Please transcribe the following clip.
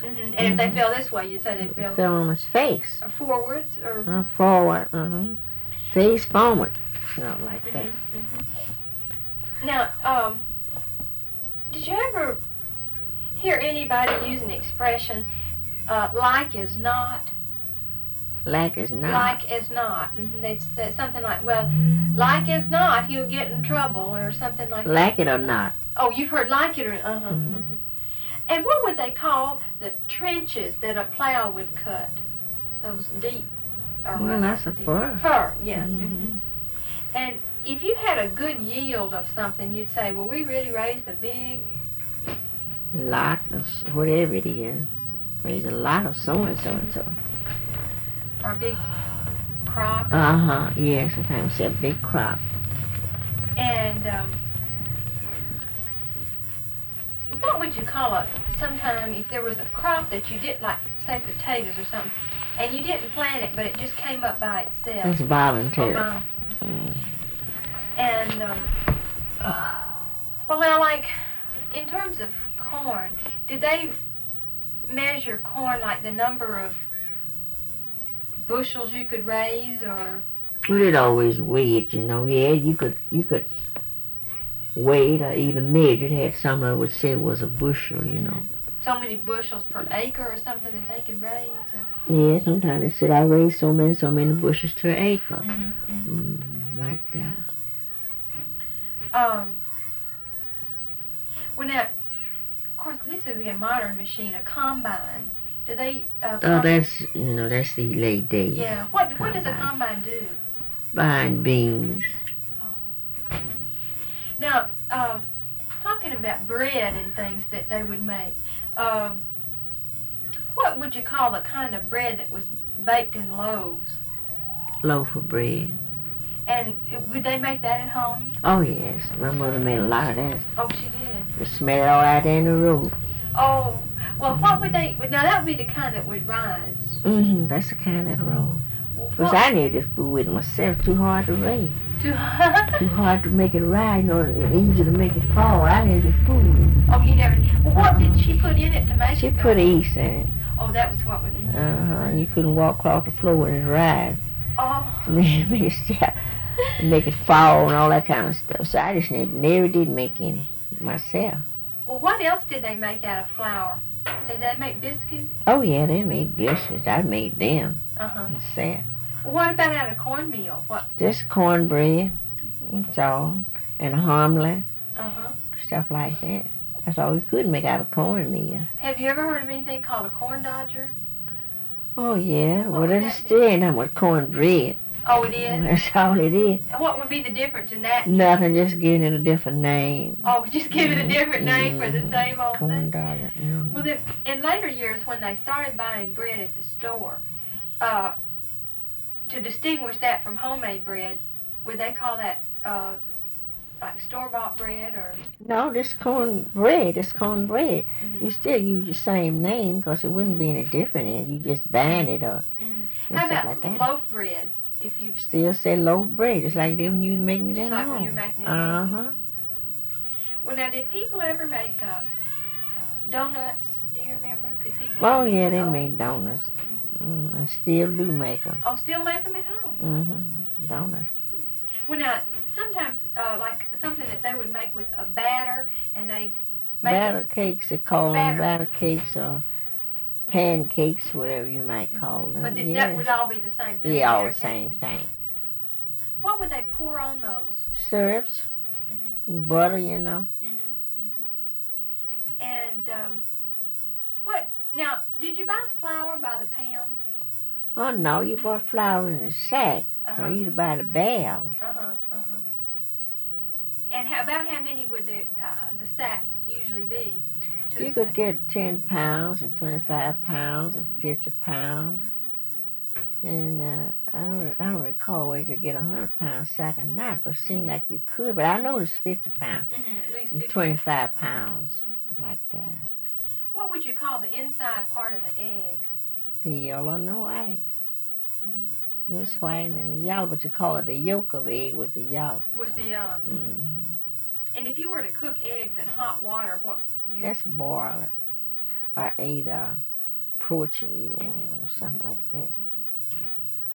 And if they fell this way, you'd say they fell. Fell on his face. Or forwards or. Forward. Face forward. Like that. Now, did you ever hear anybody use an expression, like as not? Like as not. Like as not. They'd say something like, well, like as not, he'll get in trouble, or something like that. Like it or not. Oh, you've heard like it or, And what would they call the trenches that a plow would cut? Those deep, well, that's a fur. Fur, yeah. And if you had a good yield of something, you'd say, well, we really raised a big lot of whatever it is. Raised a lot of so-and-so and so. Or a big crop. Yeah, sometimes say a big crop. And what would you call it? Sometime if there was a crop that you did, like, say, potatoes or something, and you didn't plant it, but it just came up by itself. It's voluntary. And, well, now, like, in terms of corn, did they measure corn like the number of bushels you could raise, or? Well, it always weighed, Yeah, you could weigh it or even measure it. Had some that would say it was a bushel, So many bushels per acre or something that they could raise? Or? Yeah, sometimes they said I raised so many bushels to an acre. Like that. Well, now, of course, this would be a modern machine, a combine. Do they? That's that's the late days. Yeah. What does a combine do? Buying beans. Now, talking about bread and things that they would make, what would you call the kind of bread that was baked in loaves? Loaf of bread. And would they make that at home? Oh, yes. My mother made a lot of that. Oh, she did? You smell it all out there in the road. Oh, well, what would they... Now, that would be the kind that would rise. That's the kind that roll. Well, because I knew this food with myself. Too hard to raise. Too hard to make it rise. It's easy to make it fall. I knew the food. Oh, you never... Well, what did she put in it to make it? She put yeast in it. Oh, that was what would... You couldn't walk across the floor when it rise. Oh. Make it fall and all that kind of stuff. So I just never did make any myself. Well, what else did they make out of flour? Did they make biscuits? Oh, yeah, they made biscuits. I made them myself. Well, what about out of cornmeal? What? Just cornbread, that's all, and hominy, stuff like that. That's all we could make out of cornmeal. Have you ever heard of anything called a corn dodger? Oh, yeah. Well, it's still not with cornbread. Oh, it is? That's all it is. What would be the difference in that? Nothing, just giving it a different name. Oh, just give it a different name for the same old thing? Corn dodger. Well, then, in later years, when they started buying bread at the store, to distinguish that from homemade bread, would they call that like store-bought bread or? No, this cornbread. You still use the same name because it wouldn't be any different. You just bind it or How about like that. loaf bread? If you still say loaf bread, just like when you was making it at home. Just like when you're making it. Well, now, did people ever make donuts? Do you remember? Could people? Oh yeah, they made donuts. I still do make them. Oh, still make them at home? Donuts. Well, now, sometimes, like something that they would make with a batter, and they'd make batter cakes, they call them batter cakes or pancakes, whatever you might call them. But that would all be the same thing? Yeah, all the same thing. What would they pour on those? Syrups, butter, And, what, now, did you buy flour by the pound? Oh, no, you bought flour in a sack, or you buy the bales. And about how many would the sacks usually be? You could get 10 pounds and 25 pounds and 50 pounds. And I don't recall where you could get a 100-pound sack or not, but it seemed like you could. But I know it's 50 pounds at least 50. And 25 pounds, like that. What would you call the inside part of the egg? The yellow and the white. It's white and the yellow, but you call it the yolk of the egg was the yellow. Was the yellow. And if you were to cook eggs in hot water, what? Just boil it. Or either approaching you or something like that.